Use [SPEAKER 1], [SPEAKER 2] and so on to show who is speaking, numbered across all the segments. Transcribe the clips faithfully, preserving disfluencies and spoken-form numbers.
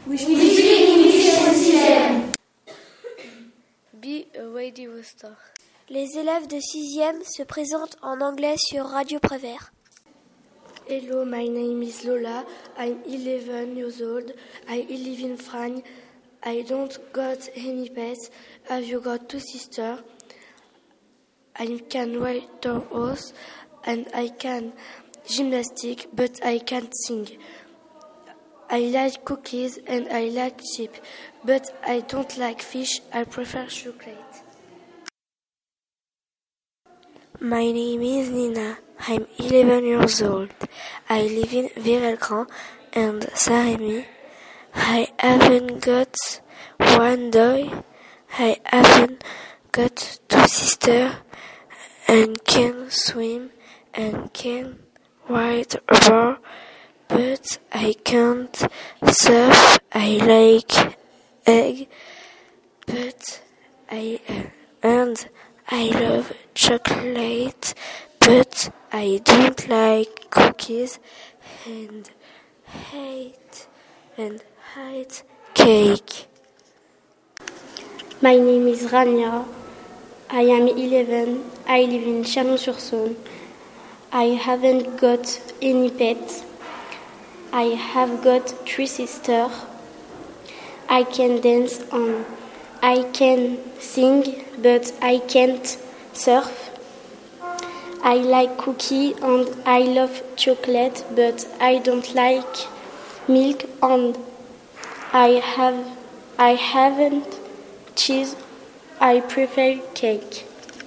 [SPEAKER 1] We speak English in sixième.
[SPEAKER 2] Be a radio star.
[SPEAKER 3] Les élèves de sixième se présentent en anglais sur Radio Prévert.
[SPEAKER 4] Hello, my name is Lola. I'm eleven years old. I live in France. I don't got any pets. Have you got two sisters? I can ride a horse and I can gymnastic, but I can't sing. I like cookies and I like sheep, but I don't like fish. I prefer chocolate.
[SPEAKER 5] My name is Nina. I'm eleven years old. I live in Virelcran and Saint-Rémy. I haven't got one dog. I haven't got two sisters and can swim and can ride a boat, but I can't surf. I like egg, but I and I love chocolate, but I don't like cookies and hate and hate cake.
[SPEAKER 6] My name is Rania. I am eleven. I live in Chalon-sur-Saône. I haven't got any pets. I have got three sisters. I can dance and I can sing, but I can't surf. I like cookie and I love chocolate, but I don't like milk and I have I haven't cheese. I prefer cake.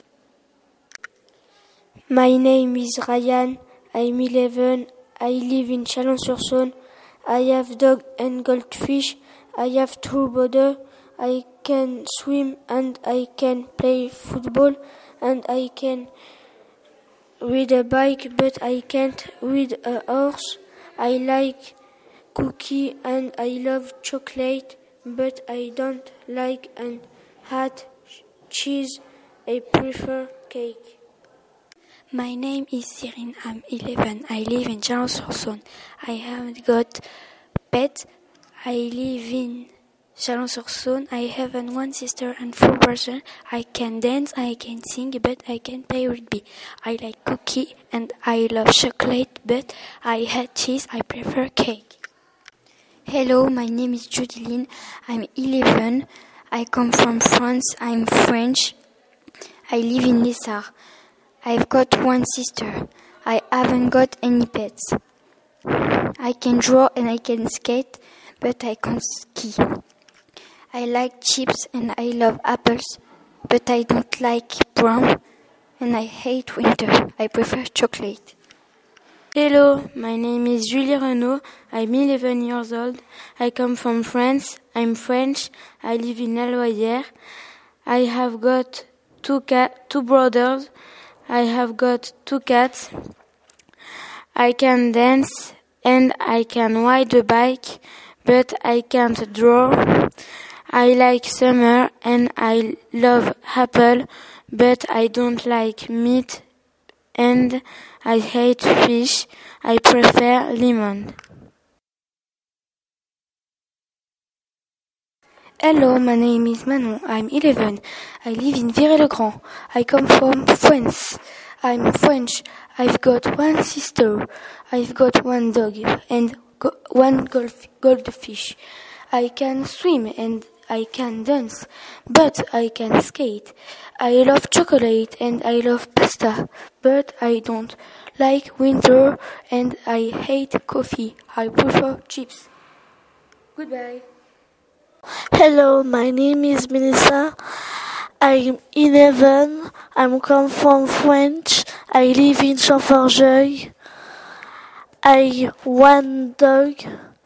[SPEAKER 7] My name is Ryan. I'm eleven. I live in Chalon-sur-Saône. I have dog and goldfish. I have two brothers. I can swim and I can play football and I can ride a bike, but I can't ride a horse. I like cookie and I love chocolate, but I don't like and hate cheese. I prefer cake.
[SPEAKER 8] My name is Cyrine. I'm eleven. I live in Chalon-sur-Saône. I haven't got pets. I live in Chalon-sur-Saône. I have one sister and four brothers. I can dance, I can sing, but I can play rugby. I like cookie and I love chocolate, but I hate cheese. I prefer cake.
[SPEAKER 9] Hello, my name is Judeline. I'm eleven. I come from France. I'm French. I live in Lissard. I've got one sister. I haven't got any pets. I can draw and I can skate, but I can't ski. I like chips and I love apples, but I don't like brown and I hate winter. I prefer chocolate.
[SPEAKER 10] Hello, my name is Julie Renaud. I'm eleven years old. I come from France. I'm French. I live in La Loyère. I have got two cat, two brothers. I have got two cats. I can dance and I can ride a bike, but I can't draw. I like summer and I love apple, but I don't like meat and I hate fish. I prefer lemon.
[SPEAKER 11] Hello, my name is Manon. I'm eleven. I live in Viré-le-Grand. I come from France. I'm French. I've got one sister. I've got one dog and go- one golf- goldfish. I can swim and I can dance, but I can skate. I love chocolate and I love pasta, but I don't like winter and I hate coffee. I prefer chips. Goodbye.
[SPEAKER 12] Hello, my name is Melissa. I'm eleven. I'm come from France. I live in Champforgeuil. I one dog.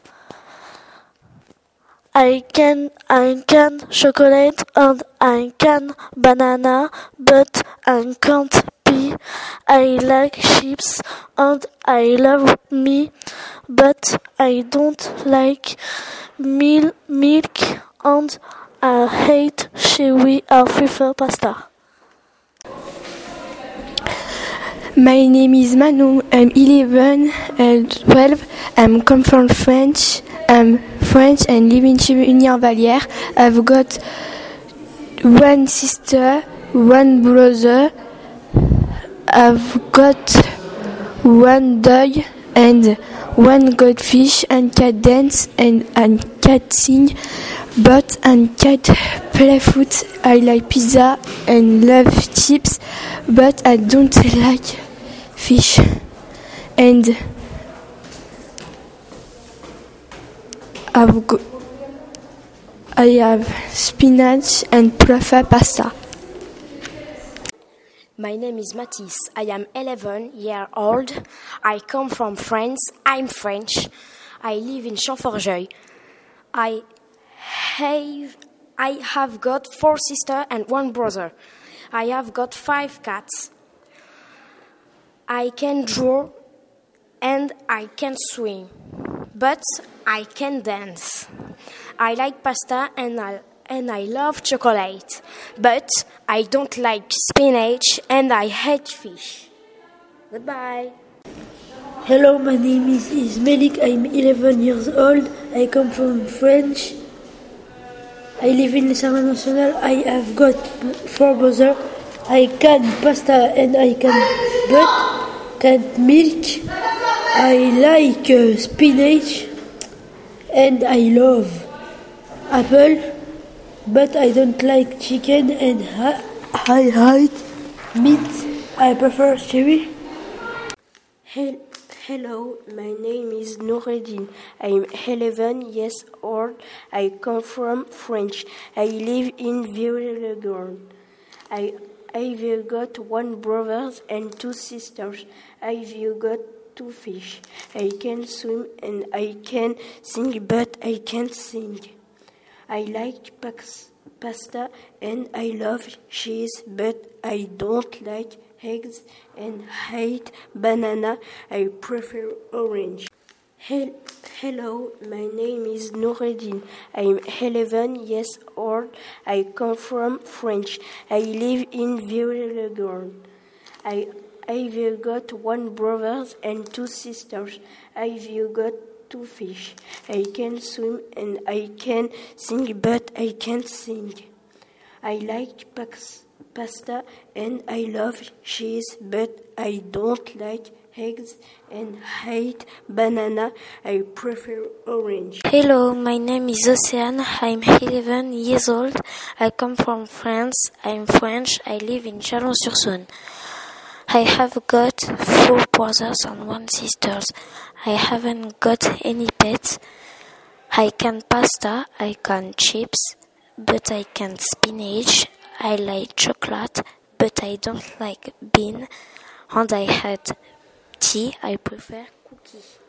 [SPEAKER 12] I can I can chocolate and I can banana, but I can't pea. I like chips and I love me, but I don't like mil- milk and I hate chewy. I prefer pasta.
[SPEAKER 13] My name is Manon. I'm eleven and twelve. I'm come from France. I'm French and live in Chevigny-en-Vallière. I've got one sister, one brother. I've got one dog and one goldfish and cat dance and, and cat sing, but and cat play foot. I like pizza and love chips, but I don't like fish. And I've got, I have spinach and truffle pasta.
[SPEAKER 14] My name is Mathis. I am eleven years old. I come from France. I'm French. I live in Champforgeuil. I have, I have got four sisters and one brother. I have got five cats. I can draw and I can swim, but I can dance. I like pasta and I and I love chocolate, but I don't like spinach and I hate fish. Goodbye.
[SPEAKER 15] Hello, my name is Ismelik. I'm eleven years old. I come from France. I live in Les Armes Nationales. I have got four brothers. I can pasta and I can but can't milk. I like uh, spinach and I love apple. But I don't like chicken and ha- I hate meat. I prefer cherry.
[SPEAKER 16] He- Hello, my name is Noureddin. I'm eleven years old. I come from France. I live in Viry-le-Grand. I I've got one brother and two sisters. I've got two fish. I can swim and I can sing, but I can't sing. I like pasta and I love cheese, but I don't like eggs and hate banana. I prefer orange. He- Hello, my name is Noureddin. I'm eleven years old. I come from France. I live in Viry-le-Grand. I I've got one brother and two sisters. I've got two fish. I can swim and I can sing, but I can't sing. I like pax- pasta and I love cheese, but I don't like eggs and hate banana. I prefer orange.
[SPEAKER 5] Hello, my name is Océane. I'm eleven years old. I come from France. I'm French. I live in Chalon-sur-Saône. I have got four brothers and one sister. I haven't got any pets. I can pasta, I can chips, but I can spinach. I like chocolate, but I don't like bean. And I had tea, I prefer cookie.